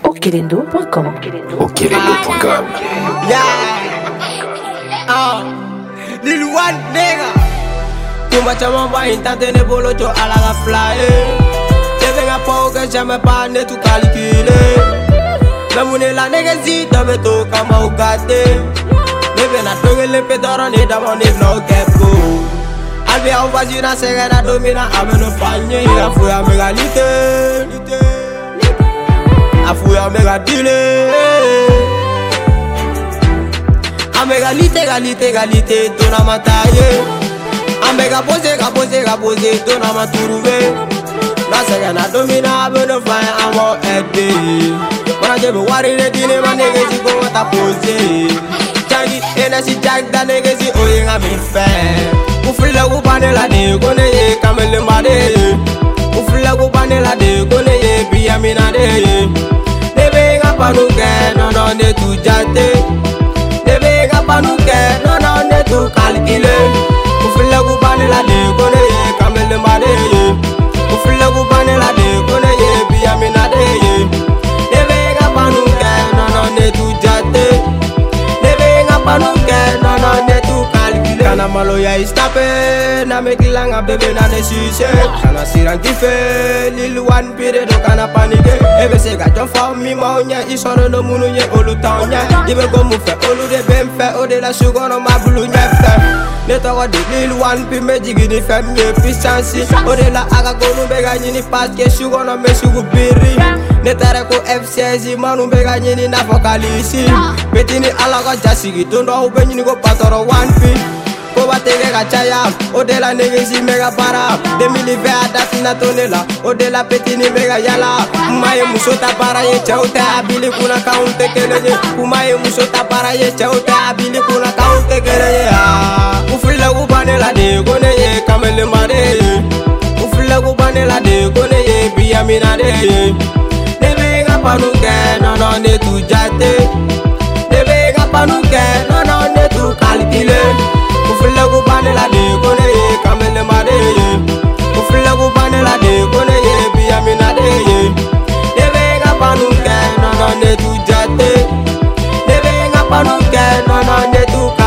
Okelendo.com. Okelendo.com. Lil one nigga. Kumba chama ba intante ne bolo cho ala ga fly. Te venga po que jamais pas ne tout calculer. La mune la nigga zi dove to kama ugate. Ne vena toge le pedoro ne da mon no kepo. Albi au vaji na segera domina ameno fanye afuya megalite. Afuya megadile. Égalité, ton ama taille. Ambega pose, ton ama trouvé. La sega na domina, beno fine, amo aide. Wana jebe wari le dine, ma negezi go wata pose. Changi, enesi chak da negezi, oye nga mi fe. Ufila gubane la de, gone ye, kamele mbade. Ufila gubane la de, gone ye, biya mina de. Nebe nga panuke, non ne tu jate. Non ne tout calculé. Oufile goubane la de kone ye kamele mbade ye. Oufile goubane la de kone ye biyamina de ye. Nebe nga panuke non ne tout jate. Nebe nga panuke non ne tout calculé. Kana malo ya istape na mekilanga bebe na ne suce. Kana siran kife lil one pire do kana panike. Ebe se gajon fa mi maunya isoro no munu ye olu taunya. Ibe go mu fe olu de bemfe o de la sugar no ma bulu nyefte. Ne togo de lil one pi me jigi ni fem ye puissance. O de la aga go nu bega nyini pas ke sugar no me sugu biri. Ne tere ko F16 manu bega nyini na vokalisi. Betini ala go jasigi tondo ube nyini go patoro one pi. Ko batege gachaya, o de la negesi mega para. De milive adati na tonela, o de la petini mega yala. Kumaye musota para ye chauta abili kuna kaunte kelenye. Kumaye musota para ye chauta abili kuna kaunte kelenye. Ufile gubane la de gone ye kamele mare ye. Ufile gubane la de gone ye biyamina de ye. Nebe nga panuke non ne tu jate. Nebe nga panuke non ne tu calcule. Ufile gubane la de kone ye kamele mare ye. Ufile gubane la de kone ye biyamina de ye. Nebe nga panuke non ne tu jate. Nebe nga panuke non ne tu